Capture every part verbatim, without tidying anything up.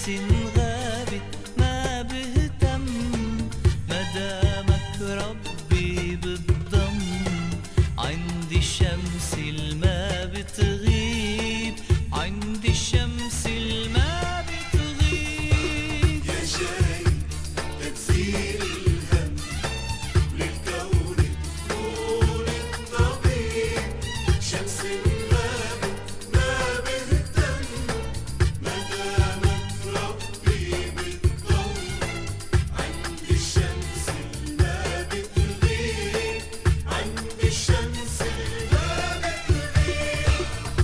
شمس غابت ما بهتم، مدامك ربي بالضم. عندي الشمس الما بتغيب، عندي الشمس الما بتغيب. يا جاي تنزيل الهم للكون تكون الطبيب. شمس غابت ما بهتم، مدامك ربي بالضم. عندي الشمس الما بتغيب، عندي الشمس الما بتغيب.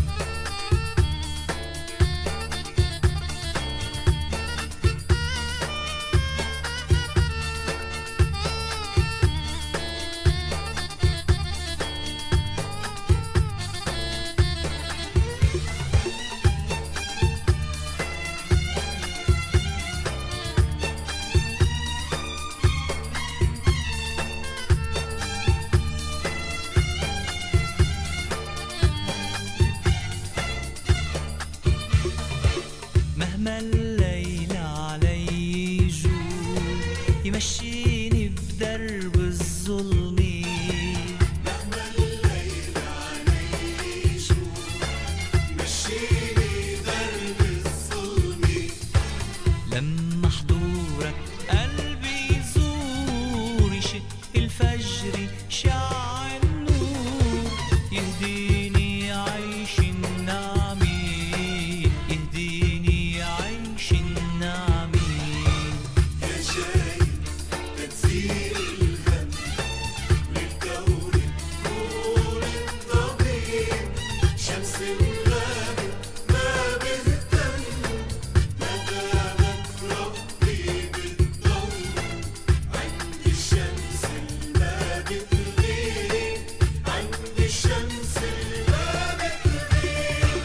مهما الليل علي يجول، يمشيني بدرب الظلم. مهما الليل علي يجول، مشيني درب الظلم. لما حضورك قلبي يزور، يشق الفجر شع النور، يهديني عيش النعمة، يهديني عيش النعمة. يا جاي تنزيل الهم للكون تكون الطبيب. شمس غابت ما بهتم، مدامك ربي بالضم. عندي الشمس الما بتغيب، عندي الشمس الما بتغيب.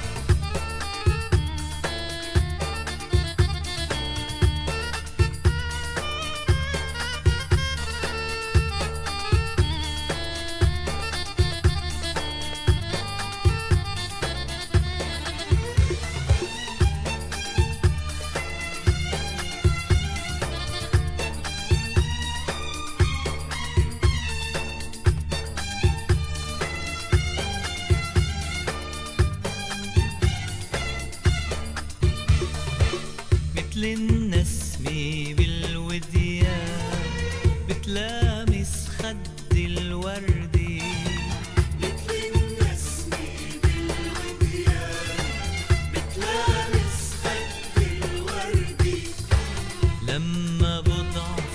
مثل النسمة بالوديان بتلامس خد الوردي. مثل النسمة بالوديان بتلامس خد الوردي. لما بضعف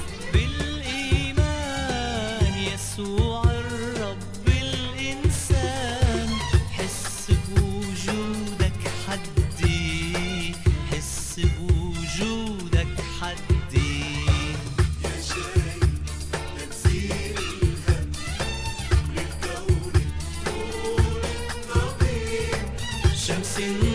بالإيمان، يسوع الرب الإنسان، حس بوجودك حدي، حس بوجودك حدي. يا جاي تنزيل الهم للكون تكون الطبيب. شمس